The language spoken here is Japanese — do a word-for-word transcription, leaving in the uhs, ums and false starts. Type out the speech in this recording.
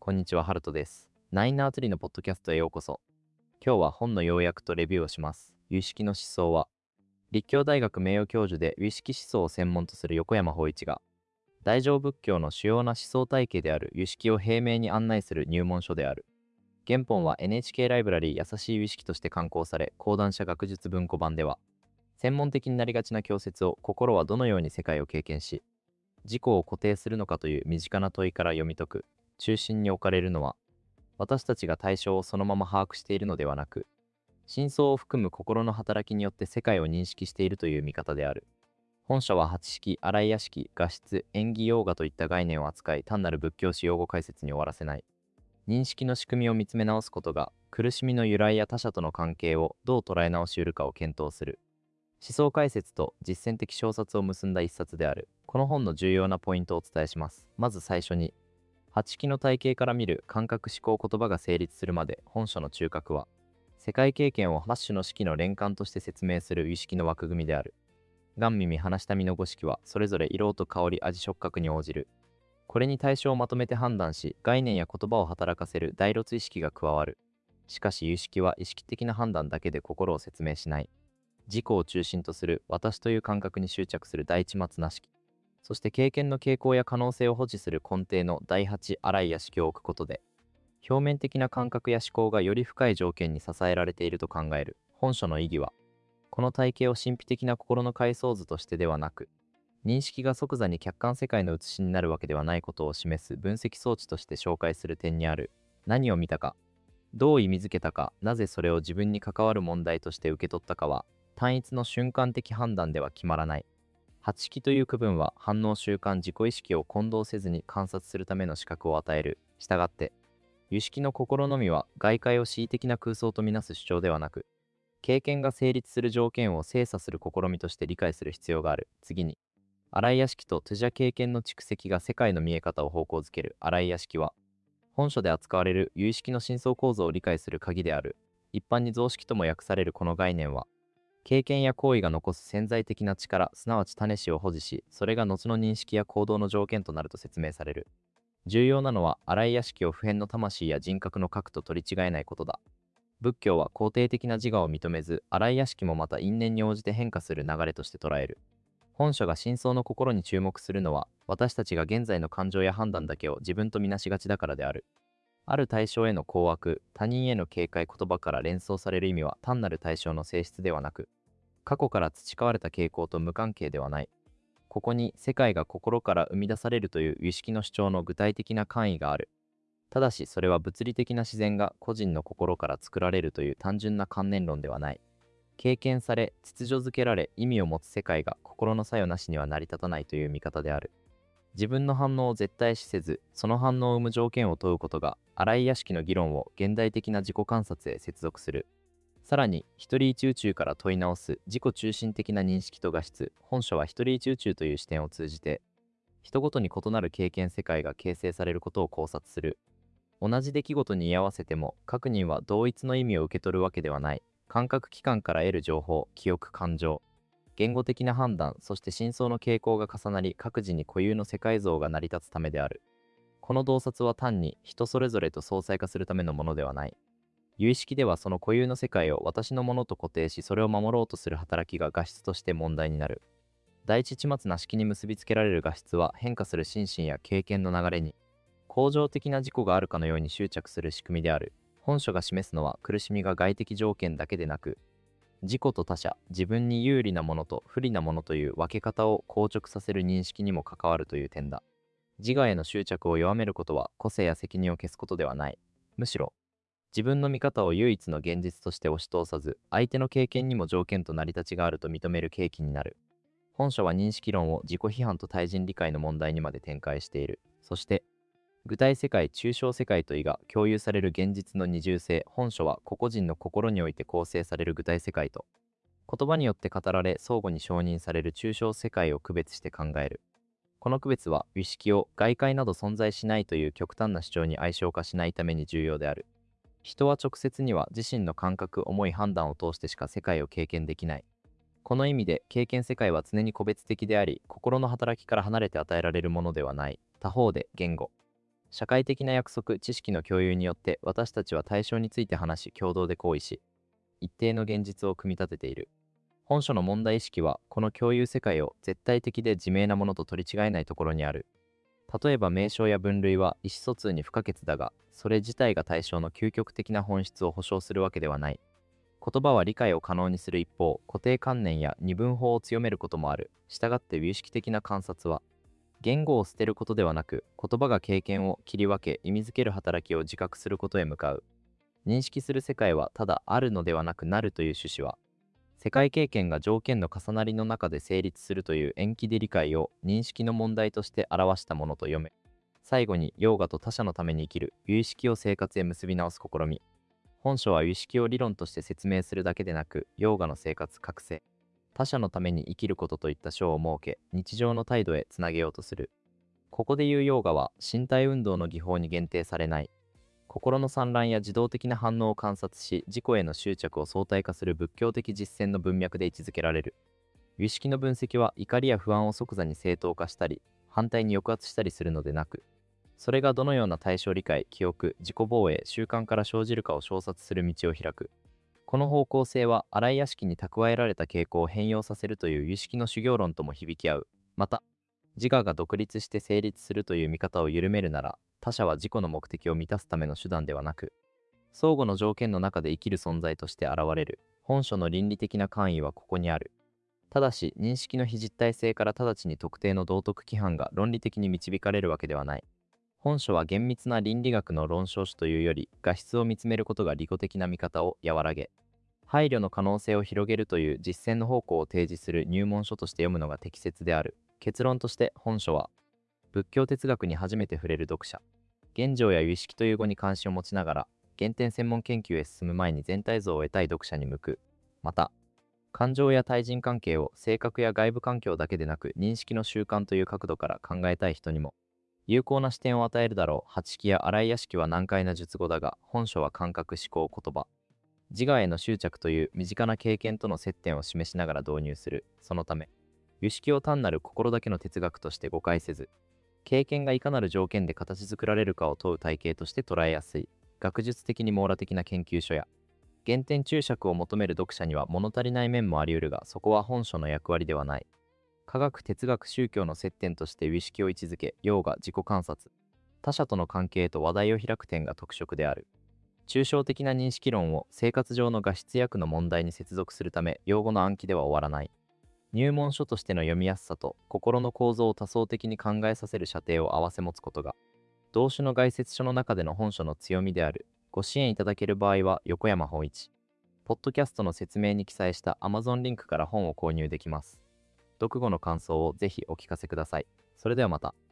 こんにちは、ハルトです。ナインアーツリーのポッドキャストへようこそ。今日は本の要約とレビューをします。有識の思想は、立教大学名誉教授で有識思想を専門とする横山芳一が、大乗仏教の主要な思想体系である有識を平明に案内する入門書である。原本は エヌエイチケー ライブラリー優しい有識として刊行され、講談社学術文庫版では、専門的になりがちな教説を心はどのように世界を経験し、自己を固定するのかという身近な問いから読み解く。中心に置かれるのは、私たちが対象をそのまま把握しているのではなく、真相を含む心の働きによって世界を認識しているという見方である。本書は八式、洗い屋敷、画質、縁起用画といった概念を扱い、単なる仏教史用語解説に終わらせない。認識の仕組みを見つめ直すことが、苦しみの由来や他者との関係をどう捉え直し得るかを検討する。思想解説と実践的小説を結んだ一冊である。この本の重要なポイントをお伝えします。まず最初に、八式の体系から見る感覚思考言葉が成立するまで本書の中核は、世界経験を八種の式の連環として説明する有識の枠組みである。眼耳鼻下見の五式はそれぞれ色と香り味触覚に応じる。これに対象をまとめて判断し、概念や言葉を働かせる大路意識が加わる。しかし有識は意識的な判断だけで心を説明しない。自己を中心とする私という感覚に執着する第一末な式。そして経験の傾向や可能性を保持する根底の第八洗い屋敷を置くことで、表面的な感覚や思考がより深い条件に支えられていると考える。本書の意義は、この体系を神秘的な心の階層図としてではなく、認識が即座に客観世界の写しになるわけではないことを示す分析装置として紹介する点にある。何を見たか、どう意味づけたか、なぜそれを自分に関わる問題として受け取ったかは、単一の瞬間的判断では決まらない。八式という区分は反応習慣自己意識を混同せずに観察するための資格を与える。したがって、有識の心のみは外界を恣意的な空想とみなす主張ではなく、経験が成立する条件を精査する試みとして理解する必要がある。次に、洗い屋敷とトゥジャ経験の蓄積が世界の見え方を方向づける。洗い屋敷は、本書で扱われる有意識の深層構造を理解する鍵である。一般に増式とも訳されるこの概念は、経験や行為が残す潜在的な力、すなわち種子を保持し、それが後の認識や行動の条件となると説明される。重要なのは、洗い屋敷を普遍の魂や人格の核と取り違えないことだ。仏教は肯定的な自我を認めず、洗い屋敷もまた因縁に応じて変化する流れとして捉える。本書が深層の心に注目するのは、私たちが現在の感情や判断だけを自分とみなしがちだからである。ある対象への困惑、他人への警戒言葉から連想される意味は単なる対象の性質ではなく、過去から培われた傾向と無関係ではない。ここに世界が心から生み出されるという有識の主張の具体的な関意がある。ただしそれは物理的な自然が個人の心から作られるという単純な観念論ではない。経験され、秩序づけられ、意味を持つ世界が心の作用なしには成り立たないという見方である。自分の反応を絶対視せず、その反応を生む条件を問うことが、洗い屋敷の議論を現代的な自己観察へ接続する。さらに、一人一宇宙から問い直す自己中心的な認識と画質。本書は一人一宇宙という視点を通じて、人ごとに異なる経験世界が形成されることを考察する。同じ出来事に居合わせても、各人は同一の意味を受け取るわけではない。感覚器官から得る情報、記憶、感情、言語的な判断、そして深層の傾向が重なり、各自に固有の世界像が成り立つためである。この洞察は単に人それぞれと相殺化するためのものではない。有意識ではその固有の世界を私のものと固定し、それを守ろうとする働きが画質として問題になる。第一始末な式に結びつけられる画質は変化する心身や経験の流れに、恒常的な自己があるかのように執着する仕組みである。本書が示すのは苦しみが外的条件だけでなく、自己と他者、自分に有利なものと不利なものという分け方を硬直させる認識にも関わるという点だ。自我への執着を弱めることは個性や責任を消すことではない。むしろ、自分の見方を唯一の現実として押し通さず、相手の経験にも条件と成り立ちがあると認める契機になる。本書は認識論を自己批判と対人理解の問題にまで展開している。そして、具体世界、抽象世界と意が共有される現実の二重性。本書は個々人の心において構成される具体世界と、言葉によって語られ相互に承認される抽象世界を区別して考える。この区別は、意識を外界など存在しないという極端な主張に相性化しないために重要である。人は直接には自身の感覚、思い、判断を通してしか世界を経験できない。この意味で、経験世界は常に個別的であり、心の働きから離れて与えられるものではない。他方で、言語、 社会的な約束、知識の共有によって私たちは対象について話し、共同で行為し、一定の現実を組み立てている。本書の問題意識は、この共有世界を絶対的で自明なものと取り違えないところにある。例えば名称や分類は意思疎通に不可欠だが、それ自体が対象の究極的な本質を保証するわけではない。言葉は理解を可能にする一方、固定観念や二分法を強めることもある。したがって有識的な観察は、言語を捨てることではなく、言葉が経験を切り分け意味づける働きを自覚することへ向かう。認識する世界はただあるのではなくなるという趣旨は、世界経験が条件の重なりの中で成立するという延期で理解を認識の問題として表したものと読め。最後に、ヨーガと他者のために生きる有意識を生活へ結び直す試み。本書は有意識を理論として説明するだけでなく、ヨーガの生活覚醒、他者のために生きることといった章を設け、日常の態度へつなげようとする。ここで言うヨーガは身体運動の技法に限定されない。心の散乱や自動的な反応を観察し、自己への執着を相対化する仏教的実践の文脈で位置づけられる。有識の分析は怒りや不安を即座に正当化したり、反対に抑圧したりするのでなく、それがどのような対象理解、記憶、自己防衛、習慣から生じるかを証察する道を開く。この方向性は、荒井屋敷に蓄えられた傾向を変容させるという有識の修行論とも響き合う。また、自我が独立して成立するという見方を緩めるなら、他者は自己の目的を満たすための手段ではなく、相互の条件の中で生きる存在として現れる。本書の倫理的な関与はここにある。ただし、認識の非実体性から直ちに特定の道徳規範が論理的に導かれるわけではない。本書は厳密な倫理学の論証書というより、画質を見つめることが利己的な見方を和らげ、配慮の可能性を広げるという実践の方向を提示する入門書として読むのが適切である。結論として本書は、仏教哲学に初めて触れる読者、現状や有識という語に関心を持ちながら、原点専門研究へ進む前に全体像を得たい読者に向く。また、感情や対人関係を性格や外部環境だけでなく認識の習慣という角度から考えたい人にも、有効な視点を与えるだろう。八式や荒井屋敷は難解な述語だが、本書は感覚思考言葉、自我への執着という身近な経験との接点を示しながら導入する。そのため、有識を単なる心だけの哲学として誤解せず、経験がいかなる条件で形作られるかを問う体系として捉えやすい。学術的に網羅的な研究書や、原点注釈を求める読者には物足りない面もあり得るが、そこは本書の役割ではない。科学、哲学、宗教の接点として有識を位置づけ、ヨーガ、自己観察、他者との関係と話題を開く点が特色である。抽象的な認識論を生活上の画質訳の問題に接続するため、用語の暗記では終わらない。入門書としての読みやすさと心の構造を多層的に考えさせる過程を併せ持つことが、同種の概説書の中での本書の強みである。ご支援いただける場合は、横山本一。ポッドキャストの説明に記載した Amazon リンクから本を購入できます。読後の感想をぜひお聞かせください。それではまた。